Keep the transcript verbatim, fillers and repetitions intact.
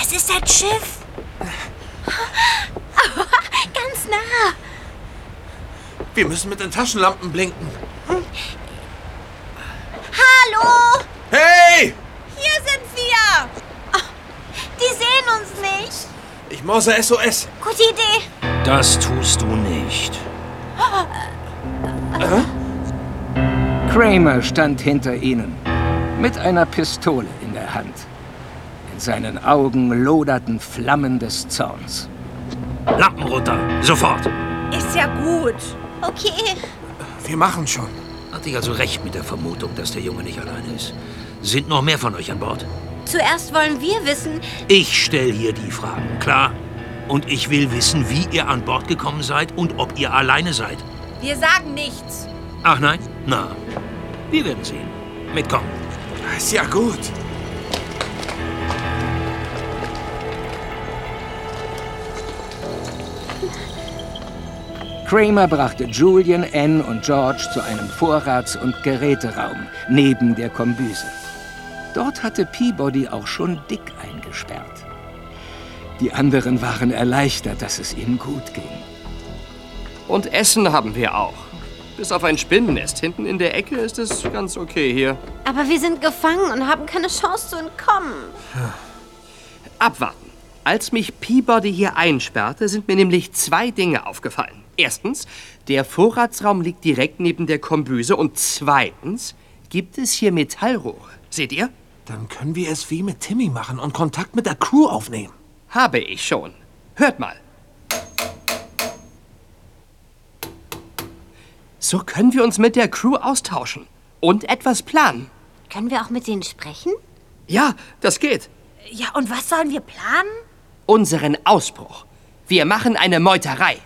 Das ist das Schiff. Ganz nah. Wir müssen mit den Taschenlampen blinken. Hallo! Hey! Hier sind wir! Oh, die sehen uns nicht. Ich morse S O S. Gute Idee. Das tust du nicht. Kramer stand hinter ihnen, mit einer Pistole in der Hand. In seinen Augen loderten Flammen des Zorns. Lampen runter, sofort. Ist ja gut. Okay. Wir machen schon. Hatte ich also recht mit der Vermutung, dass der Junge nicht alleine ist. Sind noch mehr von euch an Bord? Zuerst wollen wir wissen... Ich stelle hier die Fragen, klar? Und ich will wissen, wie ihr an Bord gekommen seid und ob ihr alleine seid. Wir sagen nichts. Ach nein? Na, wir werden sehen. Mitkommen. Ist ja gut. Kramer brachte Julian, Anne und George zu einem Vorrats- und Geräteraum neben der Kombüse. Dort hatte Peabody auch schon Dick eingesperrt. Die anderen waren erleichtert, dass es ihnen gut ging. Und Essen haben wir auch. Bis auf ein Spinnennest hinten in der Ecke ist es ganz okay hier. Aber wir sind gefangen und haben keine Chance zu entkommen. Abwarten. Als mich Peabody hier einsperrte, sind mir nämlich zwei Dinge aufgefallen. Erstens, der Vorratsraum liegt direkt neben der Kombüse. Und zweitens, gibt es hier Metallrohre. Seht ihr? Dann können wir es wie mit Timmy machen und Kontakt mit der Crew aufnehmen. Habe ich schon. Hört mal. So können wir uns mit der Crew austauschen und etwas planen. Können wir auch mit denen sprechen? Ja, das geht. Ja, und was sollen wir planen? Unseren Ausbruch. Wir machen eine Meuterei.